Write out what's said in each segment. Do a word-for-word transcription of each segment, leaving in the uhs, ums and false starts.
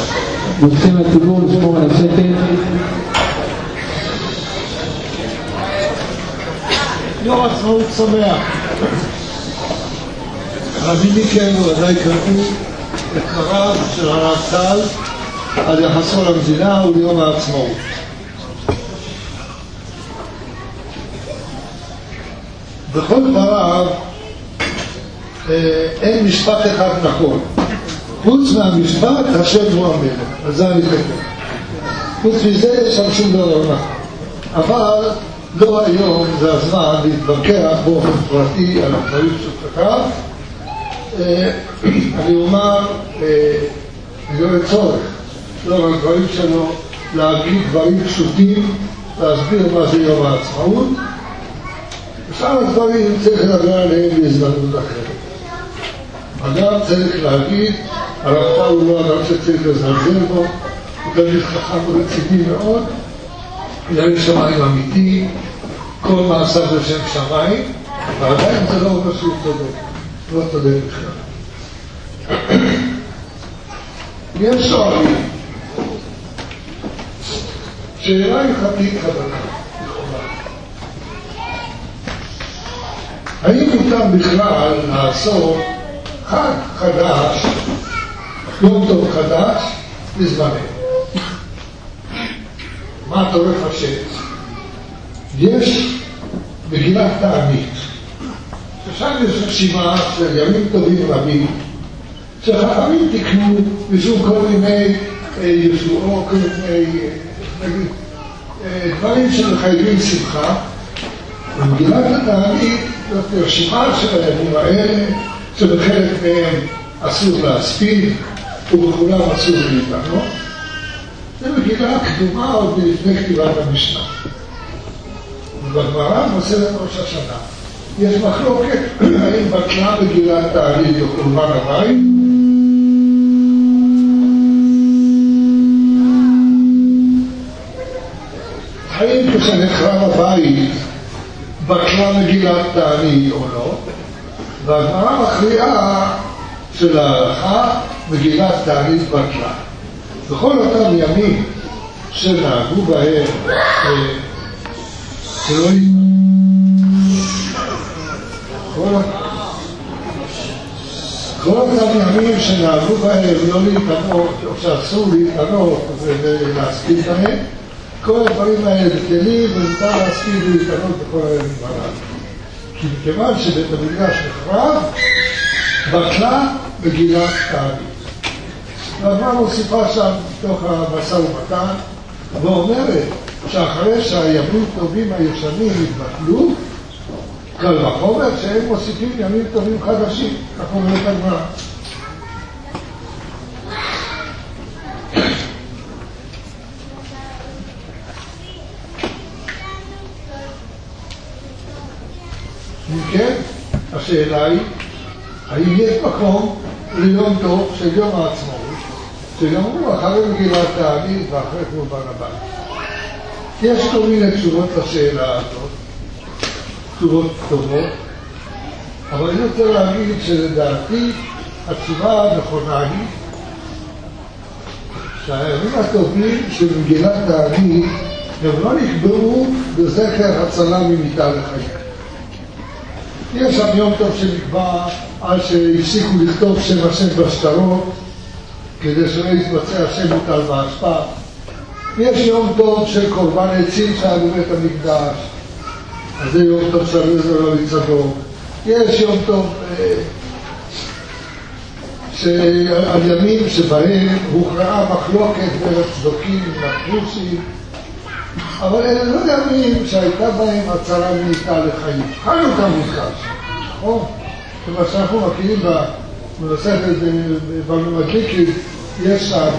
רוצים לציבור לשמור על השקט. יום עצמאות שמח. רבים מכם ודאי קראו את דבריו של הרמטכ"ל על יחסו למדינה וליום העצמאות. בכל דבריו אין משפט אחד נכון. חוץ מהמשפט השם הוא המלך, על זה אני חושב. חוץ מזה יש שם שום דבר נכון. אבל לא היום זה הזמן להתווכח באופן פרטי על הדברים שהוא כתב. אני אומר, אני לא צורך, לא על הדברים שלו, להגיד דברים פשוטים, להסביר מה זה יום העצמאות. ושאר הדברים צריך לדבר עליהם בהזדמנות אחרת. אדם צריך להגיד, הרמטכ"ל הוא לא אדם שצריך לזלזל בו, הוא תמיד חכם ורציני מאוד, ירא שמיים אמיתי, כל מעשיו לשם שמיים, ועדיין זה לא אומר שהוא צודק, לא צודק בכלל. יש שואלים, שאלה הלכתית חדשה. האם מותר בכלל לעשות חג חדש, יום טוב חדש, בזמננו? מה אתה הולך השם? יש מגילת תענית, ששם יש רשימה של ימים טובים רבים, שחכמים תקנו משום כל מיני ישועות, כל מיני דברים שמחייבים שמחה. ומגילת התענית זאת רשימה של הימים האלה, שבחלק מהם אסור להספיד ובכולם אסור להתענות. זה מגילה קדומה עוד לפני כתיבת המשנה. ובגמרא במסכת ראש השנה יש מחלוקת האם בטלה מגילת תענית וחורבן הבית, האם כשנחרב הבית בטלה מגילת תענית או לא, והגמרא מכריעה של ההלכה מגילת תענית בטלה. בכל אותם ימים שנהגו בהם שלא כל אותם ימים שנהגו בהם לא להתענות או שאסור להתענות ולהספיד בהם, כל הדברים האלה בטלים ומותר להספיד ולהתענות בכל הימים הללו. כי מכיוון שבית המקדש נחרב, בטלה מגילת תענית. והגמרא מוסיפה שם בתוך המשא ומתן ואומרת שאחרי שהימים טובים הישנים התבטלו, קל וחומר שהם מוסיפים ימים טובים חדשים. כך אומרת הגמרא. מכן, השאלה היא, האם יש מקום ליום טוב של יום העצמאות, שיאמרו אחרי מגילת תענית ואחרי חורבן הבית? יש כל מיני תשובות לשאלה הזאת, תשובות טובות, אבל אני רוצה להגיד שלדעתי התשובה הנכונה היא שהימים הטובים של מגילת תענית הם לא נקבעו בזכר הצלה ממיתה לחיים. יש שם יום טוב שנקבע עד שהפסיקו לכתוב שם השם בשטרות כדי שלא יתבצע השם מוטל באשפה. יש יום טוב של קורבן עצים שהיה בבית המקדש, אז זה יום טוב של עזר לצדוק. יש יום טוב על ימים שבהם הוכרעה מחלוקת בין הצדוקים לפרוסים, אבל אלה לא ימים שהייתה בהם הצלה ממיתה לחיים. חנוכה מודגש, נכון? כמו שאנחנו מכירים במסכת במדליקית, יש שם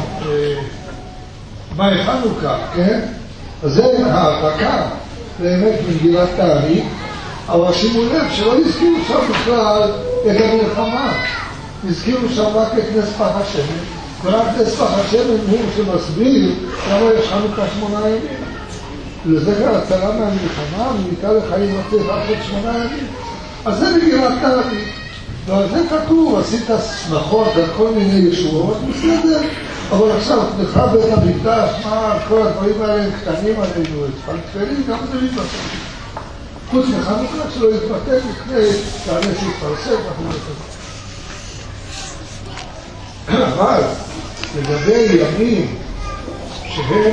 מאי חנוכה, כן? אז זה ההעתקה באמת מגילת תענית, אבל שימו לב שלא הזכירו שם בכלל את המלחמה. הזכירו שם רק את נס פח השמן, ורק נס פח השמן הוא שמסביר למה יש חנוכה שמונה ימים. לזכר הצלה מהמלחמה, ממיתה לחיים לא צריך רק את שמונה ימים. אז זה מגילת תענית. ועל זה כתוב, עשית שמחות על כל מיני ישועות, בסדר, אבל עכשיו, לך בית המקדש, מה, כל הדברים האלה הם קטנים עלינו, פנטפלים, גם זה מתבטא. חוץ מחנוכה שלא יתבטא לפני שהנס יתפרסם, אנחנו נתבטא. אבל לגבי ימים שהם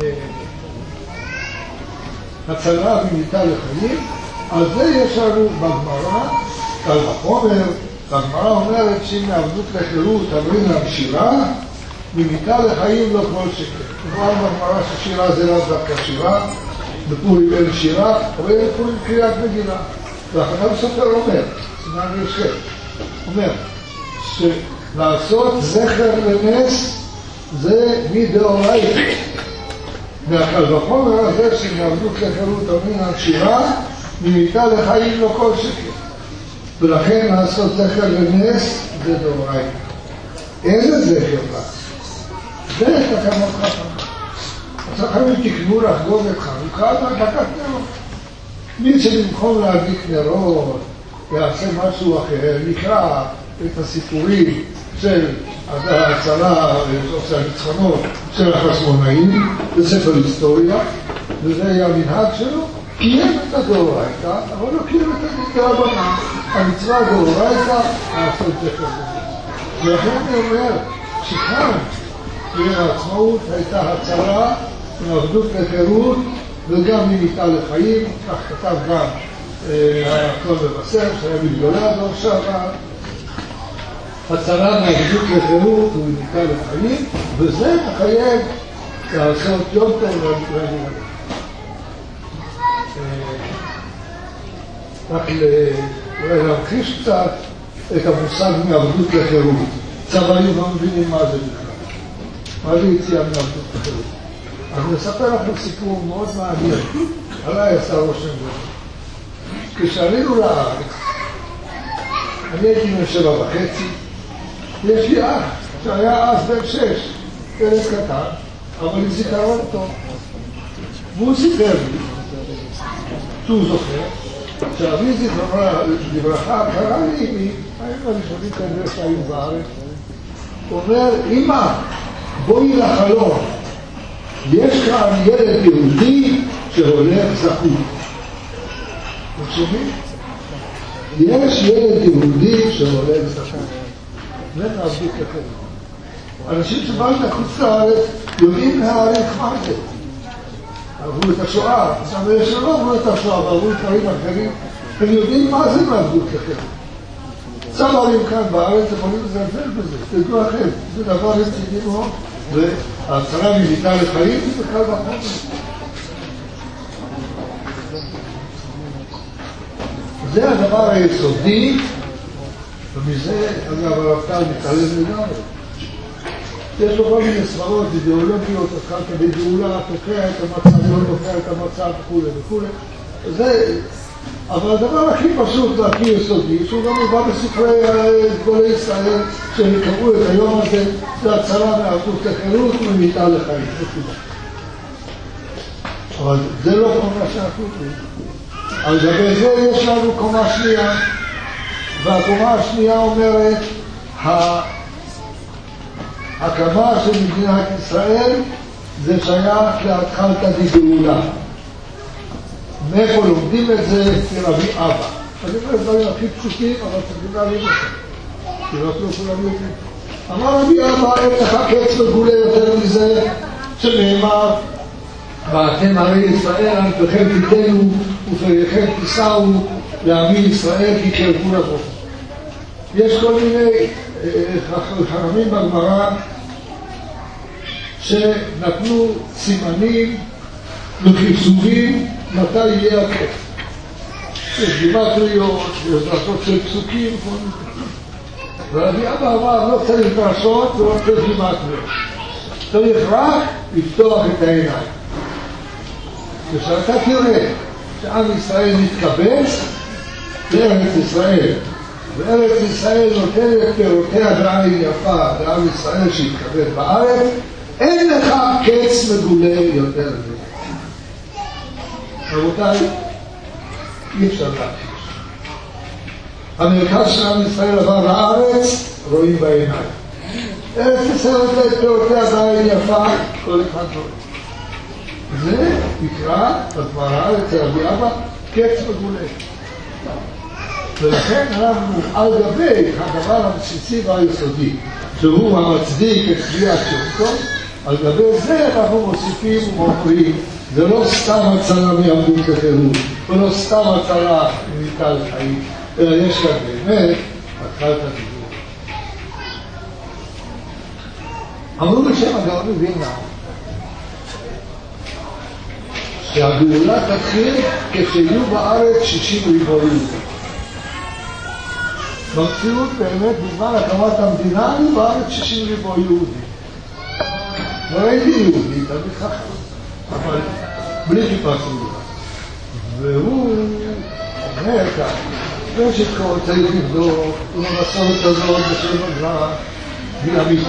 הצלה ומיטה לחיים, על זה יש לנו בגמרא, קל וחומר, בגמרא אומרת שאם מעבדות לחירות עברים למשירה, ממיטה לחיים לא כל שכן. כבר בגמרא ששירה זה לא דווקא שירה, בפורים אין שירה, אבל אין בפורים קריאת מגילה. והחנן סופר אומר, סימן יושב, אומר, שלעשות זכר לנס זה מדאורייתא. מהקל וחומר הזה שמעבדות לחירות עברים למשירה, ממיטה לחיים לא כל שכן. ולכן לעשות זכר לנס זה דאורייתא. איזה זכר לה? זה תקנות חכמים. החכמים תקנו לחגוג את חנוכה בהדלקת נרות. מי שבמקום להדליק נרות יעשה משהו אחר, נקרא את הסיפורים של ההצלה, של הניצחונות של החשמונאים בספר היסטוריה, וזה היה המנהג שלו, קיים את הדאורייתא, אבל לא קיים את הדרבנן. המצווה דאורייתא לעשות זכר לנס. ולכן אני אומר שכאן בעיר העצמאות הייתה הצלה מעבדות לחירות וגם ממיטה לחיים, כך כתב גם הכל מבשר שהיה בגדולי הדור שעבר. הצלה מעבדות לחירות וממיטה לחיים, וזה מחייב לעשות יום טוב ולהגיד. רק אולי להמחיש קצת את המושג מעבדות לחירות. צבאים לא מבינים מה זה בכלל. מה זה יציאה מעבדות לחירות? אני אספר לכם סיפור מאוד מעניין. עליי עשה רושם זה. כשעלינו לארץ, אני הייתי בן שבע וחצי, יש לי אח שהיה אז בן שש, ילד קטן, אבל עם זיכרון טוב. והוא סיפר לי, שהוא זוכר, שאבי זיכרונה לברכה קרא לי, היינו הראשונים כנראה שהיו בארץ, הוא אומר, אמא, בואי לחלום, יש כאן ילד יהודי שהולך זקוף. אתם שומעים? יש ילד יהודי שהולך זקוף. זה מעבדות לחירות. אנשים שבאו לחוץ לארץ יודעים להעריך מה זה. עברו את השואה, אבל שלא עברו את השואה, ועברו את דברים אחרים, הם יודעים מה זה מעבדות לחירות. צברים כאן בארץ יכולים לזלזל בזה, תדעו לכם, זה דבר רציני מאוד, וההצלה ממיטה לחיים זה קל וחומר. זה הדבר היסודי, ומזה, אגב, הרב טל מתעלם לגמרי. יש לו כל מיני סברות אידיאולוגיות, התחלת בגאולה, תוקע את המצב, לא תוקע את המצב וכו' וכו'. זה, אבל הדבר הכי פשוט והכי יסודי, שהוא גם מבא בספרי גדולי ישראל, שהם יקראו את היום הזה, זה הצלה מעבדות לחירות וממיטה לחיים. אבל זה לא קומה שאנחנו אומרים. על גבי זה יש לנו קומה שנייה, והקומה השנייה אומרת, ההקמה של מדינת ישראל זה שייך להתחלתא דגאולה. מאיפה לומדים את זה? מרבי אבא. אני אומר דברים הכי פשוטים, אבל תגידו להבין אותם. כי לא כולם יודעים. אמר רבי אבא, אין לך קץ וגולה יותר מזה, שנאמר, ואתם הרי ישראל, ענפיכם תיתנו, ופריכם תישאו, לעמי ישראל כי קרבו לבוא. יש כל מיני חכמים בגמרא שנתנו סימנים וחישובים מתי יהיה הקץ. יש גימטריות, יש דרשות של פסוקים, ורבי אבא אמר, לא צריך דרשות ולא צריך גימטריות. צריך רק לפתוח את העיניים. כשאתה תראה שעם ישראל מתקבץ לארץ ישראל, וארץ ישראל נותנת פירותיה בעין יפה לעם ישראל שהתקבל בארץ, אין לך קץ מגולה יותר מזה. רבותיי, אי אפשר להכחיש. המרכז של עם ישראל עבר לארץ, רואים בעיניים. ארץ ישראל את פירותיה בעין יפה, כל אחד טוב. זה נקרא בגמרא אצל רבי אבא קץ מגולה. ולכן אנחנו על גבי הדבר הבסיסי והיסודי, שהוא המצדיק את קביעת שבתו, על גבי זה אנחנו מוסיפים ואומרים, זה לא סתם הצלה מעבדות לחירות, ולא סתם הצלה ממיתה לחיים, אלא יש כאן באמת התחלת הדיבור. אמרו בשם הגאון מווילנה שהגאולה תתחיל כשיהיו בארץ שישים ריבוע יהודים. במציאות באמת בזמן הקמת המדינה היו בארץ שישים ריבוע יהודים. לא הייתי יהודי, תמיד חכם, אבל בלי כיפה סרוגה. והוא אומר כך, יש את כל צריך לבדוק, עם המסורת הזאת בשם הגמרא, היא אמיתית.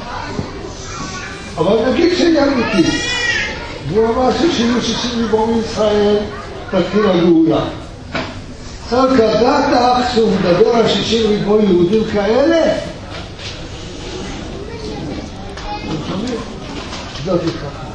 אבל נגיד שהיא אמיתית, והוא אמר ששיהיו שישים ריבוע מישראל, תתחיל הגאולה. צריך לדעת שהוא מדבר על שישים ריבוע יהודים כאלה? זאת התחכמות.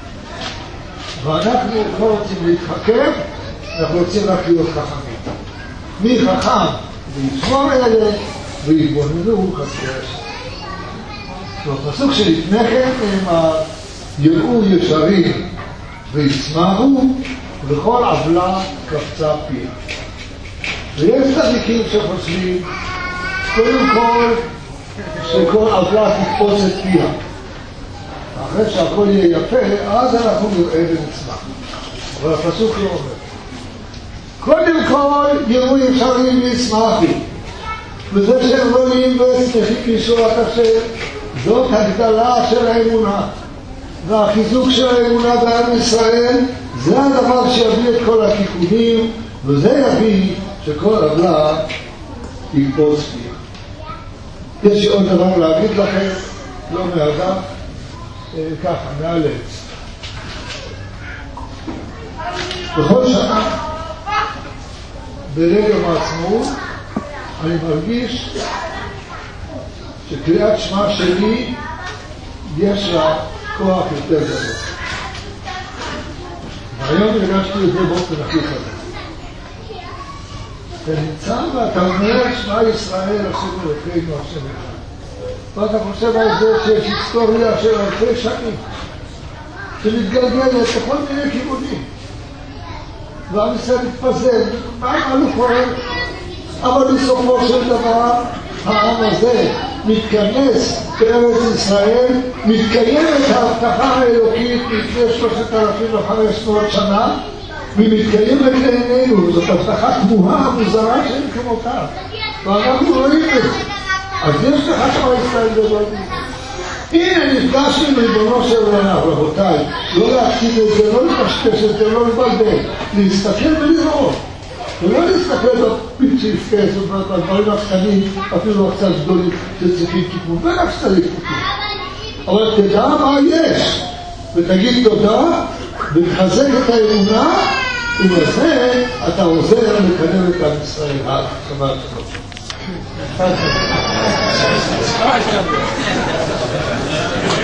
ואנחנו לא רוצים להתחכם, אנחנו רוצים רק להיות חכמים. מי חכם? וישמור אלה, ויתבוננו חסרי השם. בפסוק שלפני כן נאמר, יראו ישרים וישמחו, וכל עוולה קפצה פיה. ויש צדיקים שחושבים, קודם כל, שכל עוולה תקפוץ את פיה. אחרי שהכל יהיה יפה, אז אנחנו נראה ונצמח. אבל הפסוק לא אומר. קודם כל, יראו ישרים וישמחו. וזה שהם רואים ושמחים לישועת השם, זאת הגדלה של האמונה. והחיזוק של האמונה בעם ישראל, זה הדבר שיביא את כל התיקונים, וזה יביא שכל עוולה יקפוץ פיה. יש עוד דבר להגיד לכם, לא מהדף, ככה, מהלץ. בכל שנה, בליל יום העצמאות, אני מרגיש שקריאת שמע שלי יש לה כוח יותר גדול. והיום הרגשתי את זה באופן הכי חזק. אתה נמצא ואתה אומר, שמע ישראל, השם אלוקינו, השם אחד. ואתה חושב על זה שיש היסטוריה של אלפי שנים שמתגלגלת בכל מיני כיוונים. ועם ישראל מתפזר, מה לא קורה? אבל בסופו של דבר העם הזה מתכנס בארץ ישראל, מתקיימת ההבטחה האלוקית לפני שלושת אלפים וחמש מאות שנה, והיא מתקיימת לעינינו. זאת הבטחה תמוהה, מוזרה שאין כמותה, ואנחנו רואים את זה. אז יש לך שמע ישראל גדול. הנה נפגשנו עם ריבונו של עולם, רבותיי, לא להקשיב את זה, לא לפשטש את זה, לא לבלבל, להסתכל ולראות. ולא להסתכל בפיצ'יפקס ובדברים הקטנים, אפילו קצת גדולים שצריכים תיקון, ורק שצריך תיקון. אבל תדע מה יש, ותגיד תודה, ותחזק את האמונה, ובזה אתה עוזר לקדם את עם ישראל. שבת שלום.